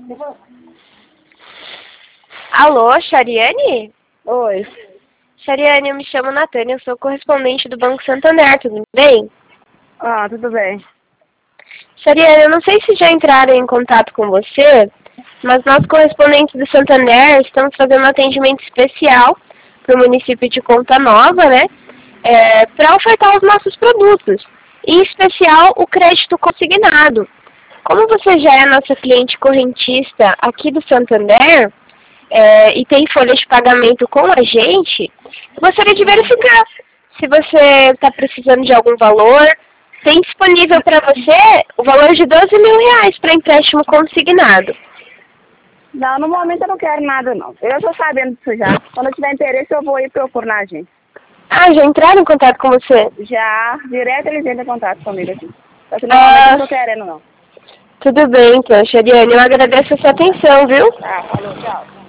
Alô, Chariane? Oi. Chariane, eu me chamo Natânia, eu sou correspondente do Banco Santander, tudo bem? Ah, tudo bem. Chariane, eu não sei se já entraram em contato com você, mas nós, correspondentes do Santander, estamos fazendo um atendimento especial para o município de Conta Nova, né? Para ofertar os nossos produtos, em especial o crédito consignado. Como você já é nossa cliente correntista aqui do Santander, e tem folha de pagamento com a gente, gostaria de verificar se você está precisando de algum valor. Tem disponível para você o valor de R$ 12.000 para empréstimo consignado. Não, no momento eu não quero nada, não. Eu estou sabendo disso já. Quando eu tiver interesse, eu vou ir procurar na agência. Ah, já entraram em contato com você? Já, direto eles entram em contato comigo aqui. Só que normalmente eu não estou querendo, não. Tudo bem, então, Chariane. Eu agradeço a sua atenção, viu? Tá, falou, tchau.